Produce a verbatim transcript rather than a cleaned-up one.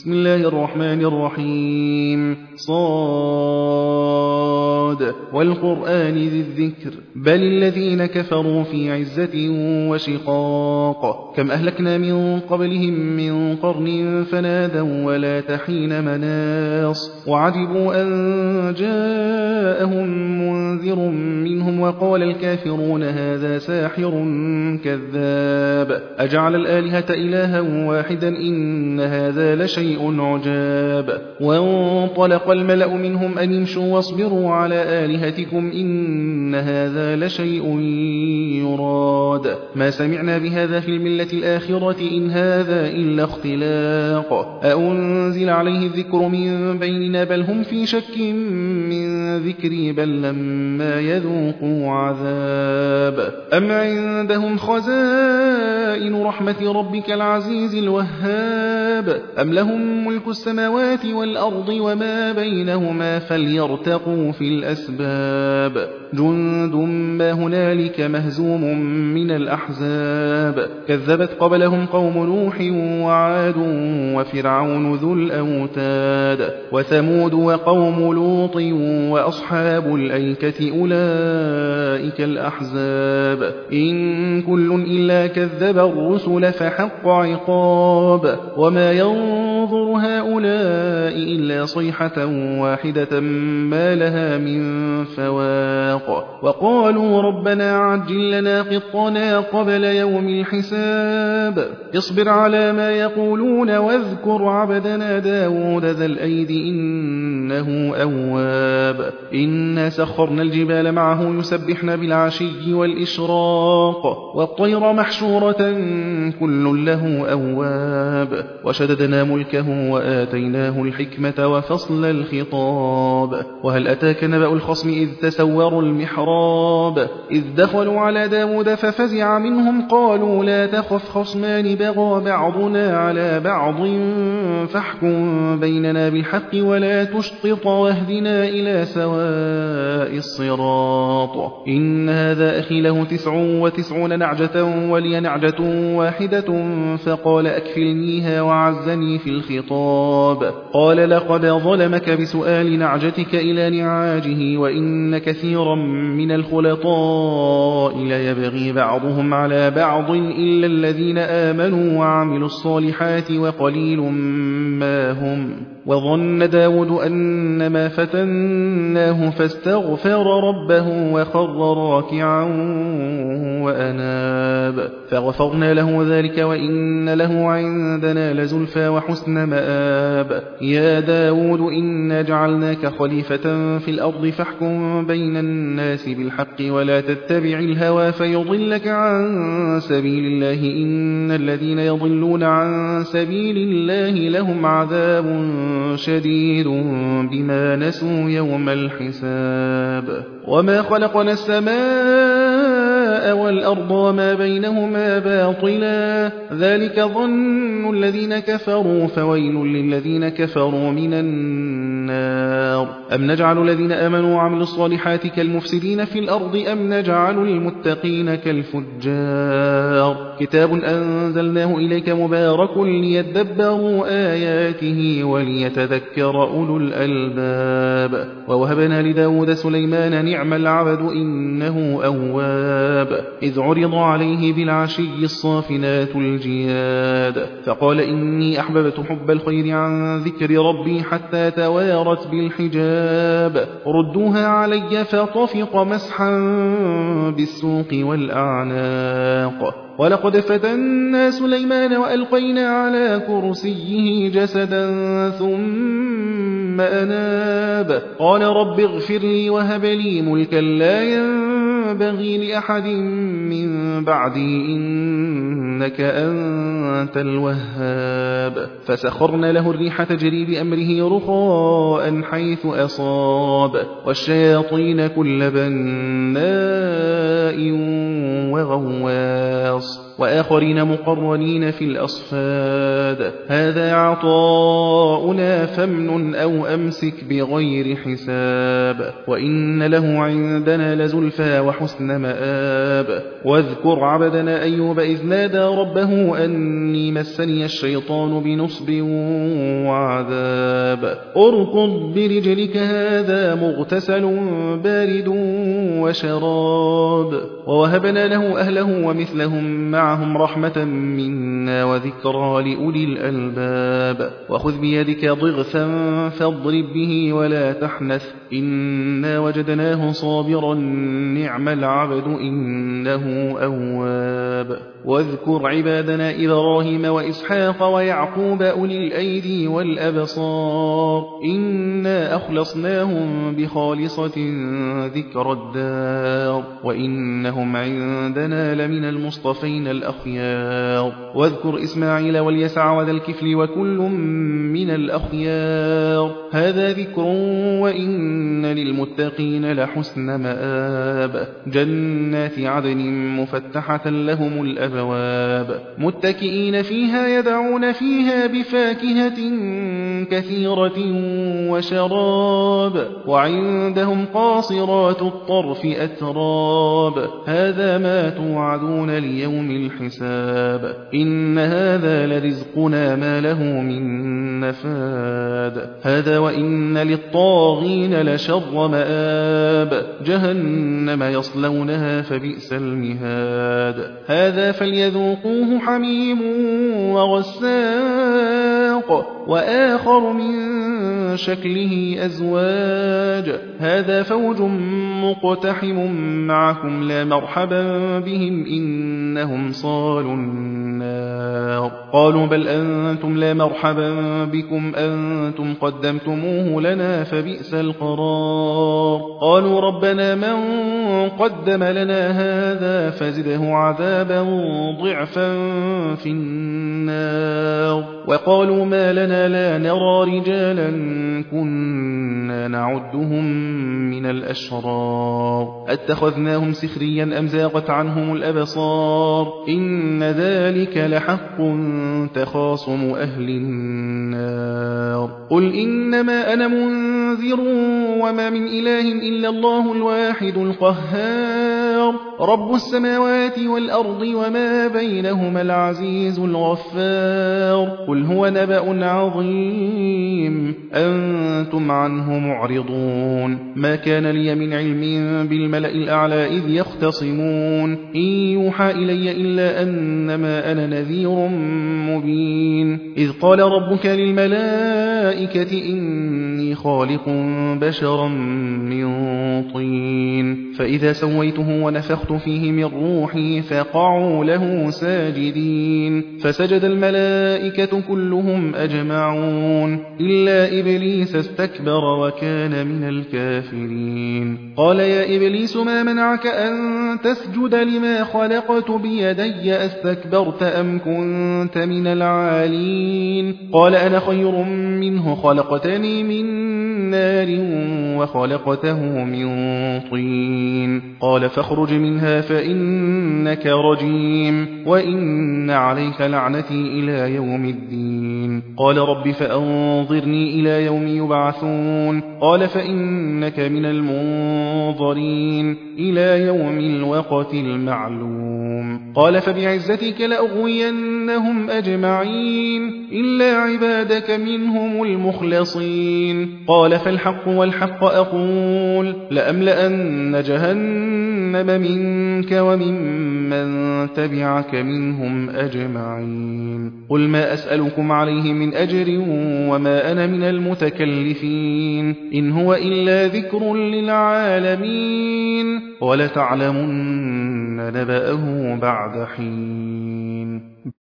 بسم الله الرحمن الرحيم صاد والقرآن ذي الذكر بل الذين كفروا في عزة وشقاق كم أهلكنا من قبلهم من قرن فنادوا ولا تحين مناص وعجبوا أن جاءهم منذر منهم وقال الكافرون هذا ساحر كذاب أجعل الآلهة إلها واحدا إن هذا لشيء عجاب وانطلق الملأ منهم أن امشوا واصبروا على آلهتكم إن هذا لشيء يراد ما سمعنا بهذا في الملة الآخرة إن هذا إلا اختلاق أأنزل عليه الذكر من بيننا بل هم في شك من ذكري بل لما يذوقوا عذاب أم عندهم خزائن رحمة ربك العزيز الوهاب أم لهم ملك السماوات والأرض وما بينهما فليرتقوا في الأسباب جند ما هنالك مهزوم من الأحزاب كذبت قبلهم قوم نوح وعاد وفرعون ذو الأوتاد وثمود وقوم لوط وأصحاب الأيكة أولئك الأحزاب إن كل إلا كذب الرسل فحق عقاب وما ينظر هؤلاء إلا صيحة واحدة ما لها من فواق وقالوا ربنا عجل لنا قطنا قبل يوم الحساب اصبر على ما يقولون واذكر عبدنا داود ذا الأيد إنه أواب إنا سخرنا الجبال معه يسبحن بالعشي والإشراق والطير محشورة كل له أواب وشددنا ملكه وآتيناه الحكمة وفصل الخطاب وهل أتاك نبأ الخصم إذ تسوروا المحراب إذ دخلوا على داود ففزع منهم قالوا لا تخف خصمان بغى بعضنا على بعض فاحكم بيننا بالحق ولا تشطط واهدنا إلى سواء الصراط إن هذا أخي له تسع وتسعون نعجة ولي نعجة واحدة فقال أكفلنيها وعزني في الخطاب قال لقد ظلمك بسؤال نعجتك إلى نعاجه وإن كثيرا من الخلطاء ليبغي بعضهم على بعض إلا الذين آمنوا وعملوا الصالحات وقليل ما هم وظن داود أنما فتناه فاستغفر ربه وخر راكعا وأناب فغفرنا له ذلك وإن له عندنا لزلفى وحسن مآب يا داود إنا جعلناك خليفة في الأرض فاحكم بين الناس بالحق ولا تتبع الهوى فيضلك عن سبيل الله إن الذين يضلون عن سبيل الله لهم عذاب شديد بما نسوا يوم الحساب وما خلقنا السماء والأرض وما بينهما باطلا ذلك ظن الذين كفروا فويل للذين كفروا من النار أم نجعل الذين آمنوا وعملوا الصالحات كالمفسدين في الأرض أم نجعل المتقين كالفجار كتاب أنزلناه إليك مبارك ليدبروا آياته وليتذكر أولو الألباب ووهبنا لداود سليمان نعم العبد إنه أواب إذ عرض عليه بالعشي الصافنات الجياد فقال إني أحببت حب الخير عن ذكر ربي حتى توارت بالحجاب ردوها علي فطفق مسحا بالسوق والأعناق ولقد فتنا سليمان وألقينا على كرسيه جسدا ثم أناب قال رب اغفر لي وهب لي ملكا لا ينبغي لأحد من بعدي إنك أنت الوهاب فسخرنا له الريح تجري بأمره رخاء حيث أصاب والشياطين كل بناء وغواص وآخرين مقرنين في الأصفاد هذا عطاؤنا فامنن أو أمسك بغير حساب وإن له عندنا لزلفى وحسن مآب واذكر عبدنا أيوب إذ نادى ربه أني مسني الشيطان بنصب وعذاب اركض برجلك هذا مغتسل بارد وشراب ووهبنا له أهله ومثلهم معهم رحمة منا وذكرى لأولي الألباب وخذ بيدك ضغثا فاضرب به ولا تحنث إنا وجدناه صابرا نعم العبد إنه أواب واذكر عبادنا إبراهيم وإسحاق ويعقوب أولي الأيدي والأبصار إنا أخلصناهم بخالصة ذكر الدار وإنهم عندنا لمن المصطفين الأخيار واذكر إسماعيل واليسع وذا الكفل وكل من الأخيار هذا ذكر وإن للمتقين لحسن مآب جنات عدن مفتحة لهم الأبواب متكئين فيها يدعون فيها بفاكهة كثيرة وشراب وعندهم قاصرات الطرف أتراب هذا ما توعدون ليوم الحساب إن هذا لرزقنا ما له من نفاد هذا وإن للطاغين لشر مآب جهنم يصلونها فبئس المهاد هذا فليذوقوه حميم وغساق وآخر من شكله أزواج هذا فوج مقتحم معكم لا مرحبا بهم إنهم صالوا النار قالوا بل أنتم لا مرحبا بكم أنتم قدمتموه لنا فبئس القرار قالوا ربنا من قدم لنا هذا فزده عذابا ضعفا في النار وقالوا ما لنا لا نرى رجالا كنا نعدهم من الأشرار اتخذناهم سخريا أم زاغت عنهم الأبصار إن ذلك لحق تخاصم أهل النار قل إنما أنا منذر وما من إله إلا الله الواحد القهار رب السماوات والأرض وما بينهما العزيز الغفار قل هو نبأ عظيم أنتم عنه معرضون ما كان لي من علم بالملأ الأعلى إذ يختصمون إن يوحى إلي إلا أنما أنا نذير مبين إذ قال ربك للملائكة إني خالق بشرا من طين فإذا سويته ونفخت فيه من روحي فقعوا له ساجدين فسجد الملائكة كلهم أجمعون إلا إبليس استكبر وكان من الكافرين قال يا إبليس ما منعك أن تسجد لما خلقت بيدي أستكبرت أم كنت من العالين قال أنا خير منه خلقتني من نار وخلقته من طين قال فاخرج منها فإنك رجيم وإن عليك لعنتي إلى يوم الدين قال رب فأنظرني إلى يوم يبعثون قال فإنك من المنظرين إلى يوم الوقت المعلوم قال فبعزتك لأغوينهم أجمعين إلا عبادك منهم المخلصين قال فالحق والحق أقول لأملأن جهنم منك وممن تبعك منهم أجمعين قل ما أسألكم عليه من أجر وما أنا من المتكلفين إن هو إلا ذكر للعالمين ولتعلمن نبأه بعد حين